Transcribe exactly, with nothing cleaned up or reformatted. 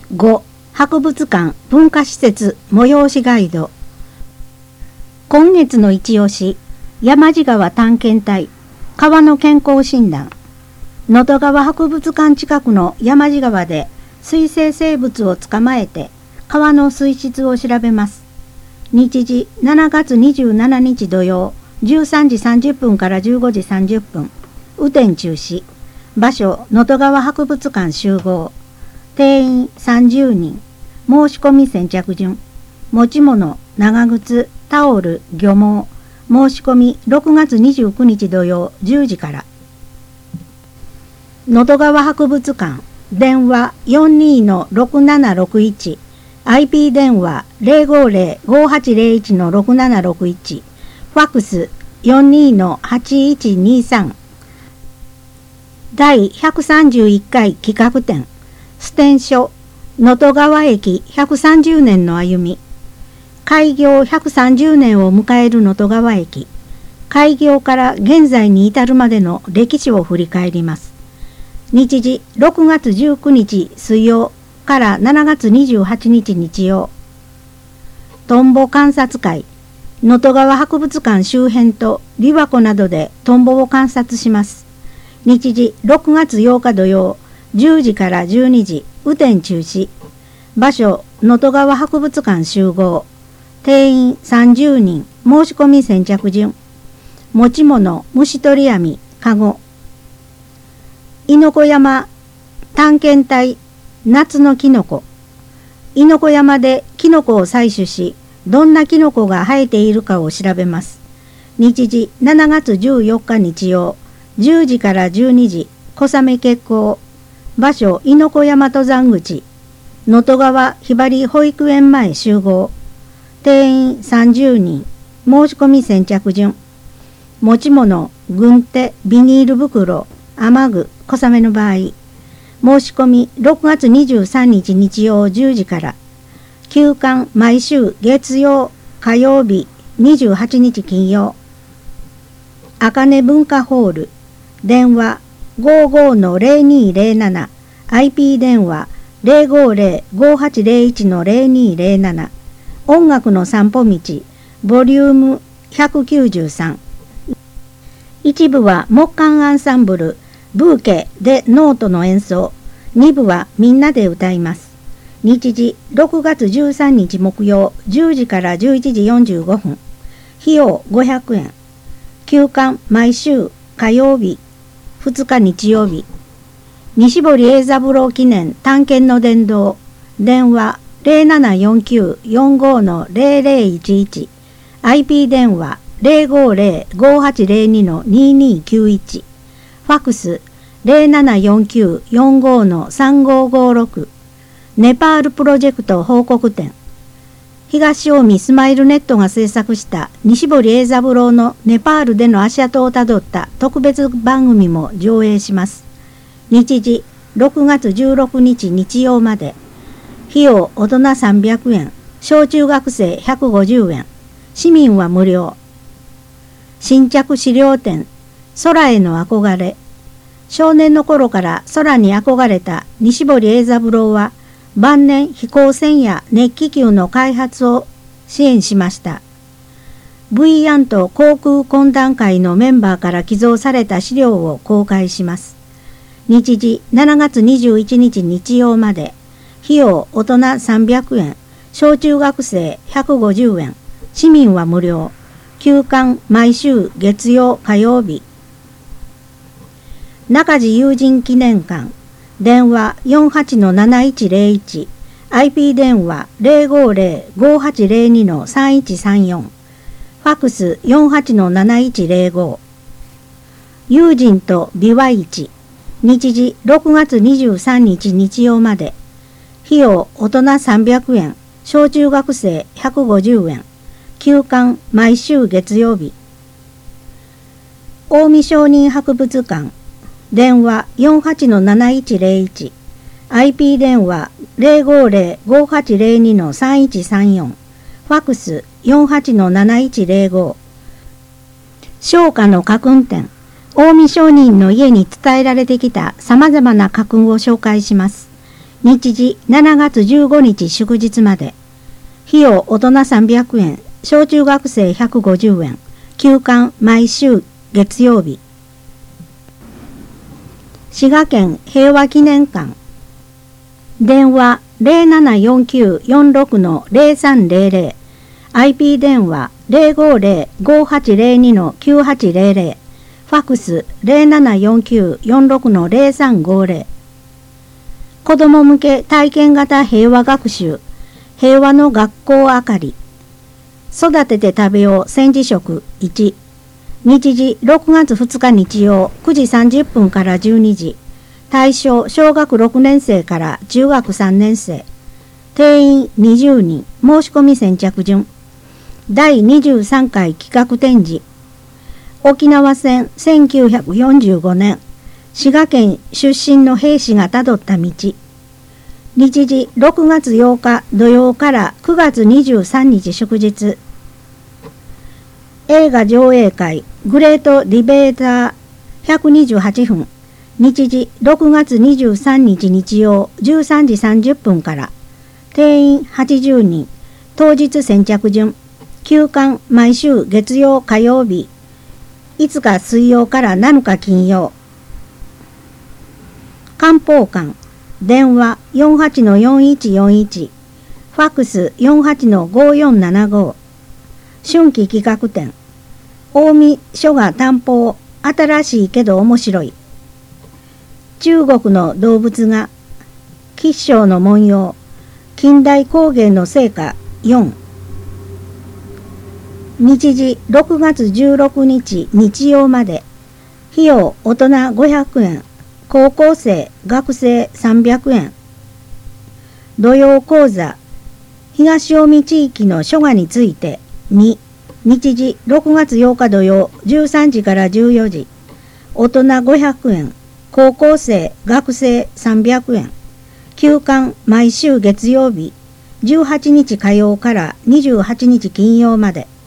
ご. 博物館文化施設催しガイド。今月の一押し、山地川探検隊川の健康診断。能登川博物館近くの山地川で水生生物を捕まえて川の水質を調べます。日時しちがつにじゅうしちにち土曜じゅうさんじさんじゅっぷんからじゅうごじさんじゅっぷん。雨天中止。場所能登川博物館集合。定員さんじゅうにん。申し込み先着順。持ち物、長靴、タオル、漁網。申し込みろくがつにじゅうくにち土曜じゅうじから。能登川博物館。電話 よんにーのろくななろくいち。アイピー 電話 ゼロごゼロ ごはちゼロいちのろくななろくいち。ファックス よんにーのはちいちにさん。だいひゃくさんじゅういっかい企画展。ステン書能登川駅ひゃくさんじゅうねんの歩み。開業ひゃくさんじゅうねんを迎える能登川駅。開業から現在に至るまでの歴史を振り返ります。日時ろくがつじゅうくにち水曜からしちがつにじゅうはちにち日曜。トンボ観察会。能登川博物館周辺と琵琶湖などでトンボを観察します。日時ろくがつようか土曜じゅうじからじゅうにじ。雨天中止。場所能登川博物館集合。定員さんじゅうにん。申し込み先着順。持ち物、虫取り網、かご。猪子山探検隊夏のキノコ。猪子山でキノコを採取し、どんなキノコが生えているかを調べます。日時しちがつじゅうよっか日曜じゅうじからじゅうにじ。小雨決行。場所猪子山登山口。能登川ひばり保育園前集合。定員さんじゅうにん。申し込み先着順。持ち物、軍手、ビニール袋、雨具、小雨の場合。申し込みろくがつにじゅうさんにち日曜じゅうじから。休館毎週月曜、火曜日、にじゅうはちにち金曜。あかね文化ホール。電話ごーごーのゼロにーゼロなな。アイピー 電話ゼロごゼロ ごはちゼロいちのゼロにーゼロなな。音楽の散歩道ボリュームひゃくきゅうじゅうさん。一部は木管アンサンブルブーケでノートの演奏。二部はみんなで歌います。日時ろくがつじゅうさんにち木曜じゅうじからじゅういちじよんじゅうごふん。費用ごひゃくえん。休館毎週火曜日ふつか日曜日。西堀英三郎記念探検の伝道。電話ゼロななよんきゅう よんごのゼロゼロいちいち。アイピー 電話ゼロごゼロ ごはちゼロにのににきゅういち。ファックスゼロななよんきゅう よんごのさんごごろく。ネパールプロジェクト報告展。東近江スマイルネットが制作した西堀英三郎のネパールでの足跡をたどった特別番組も上映します。日時ろくがつじゅうろくにち日曜まで。費用大人さんびゃくえん。小中学生ひゃくごじゅうえん。市民は無料。新着資料展。空への憧れ。少年の頃から空に憧れた西堀英三郎は晩年飛行船や熱気球の開発を支援しました。ブイアント航空懇談会のメンバーから寄贈された資料を公開します。日時しちがつにじゅういちにち日曜まで。費用大人さんびゃくえん。小中学生ひゃくごじゅうえん。市民は無料。休館毎週月曜火曜日。中地友人記念館。電話よんはちのなないちゼロいち。アイピー 電話ゼロごゼロ ごはちゼロにのさんいちさんよん。ファックスよんはちのなないちゼロご。友人と琵琶市。日時ろくがつにじゅうさんにち日曜まで。費用大人さんびゃくえん。小中学生ひゃくごじゅうえん。休館毎週月曜日。近江商人博物館。電話よんはちのなないちゼロいち。アイピー 電話ゼロごゼロ ごはちゼロにのさんいちさんよん。ファックスよんはちのなないちゼロご。商家の家訓展。近江商人の家に伝えられてきた様々な家訓を紹介します。 日時しちがつじゅうごにち祝日まで。費用大人さんびゃくえん、小中学生ひゃくごじゅうえん。休館毎週月曜日。滋賀県平和記念館。電話 ゼロななよんきゅうよんろくのゼロさんゼロゼロ。アイピー 電話 ゼロごゼロごはちゼロにのきゅうはちゼロゼロ。ファックス ゼロななよんきゅうよんろくのゼロさんごゼロ。子ども向け体験型平和学習、平和の学校あかり。育てて食べよう戦時食いち。日時ろくがつふつか日曜くじさんじゅっぷんからじゅうにじ。対象小学ろくねん生から中学さんねん生。定員にじゅうにん。申し込み先着順。だいにじゅうさんかい企画展示。沖縄戦せんきゅうひゃくよんじゅうごねん。滋賀県出身の兵士がたどった道。日時ろくがつようか土曜からくがつにじゅうさんにち祝日。映画上映会グレートディベーターひゃくにじゅうはちふん。日時ろくがつにじゅうさんにち日曜じゅうさんじさんじゅっぷんから。定員はちじゅうにん。当日先着順。休館毎週月曜火曜日。いつか水曜からなのか金曜。漢方館。電話 よんはちのよんいちよんいち。ファックス よんはちのごよんななご。春季企画展。近江書画担保。新しいけど面白い。中国の動物画。吉祥の文様。近代工芸の成果よん。日時ろくがつじゅうろくにち日曜まで。費用大人ごひゃくえん。高校生、学生さんびゃくえん。土曜講座。東近江地域の書画についてに。日時ろくがつようか土曜じゅうさんじからじゅうよじ。大人ごひゃくえん。高校生、学生さんびゃくえん。休館毎週月曜日。じゅうはちにち火曜からにじゅうはちにち金曜まで。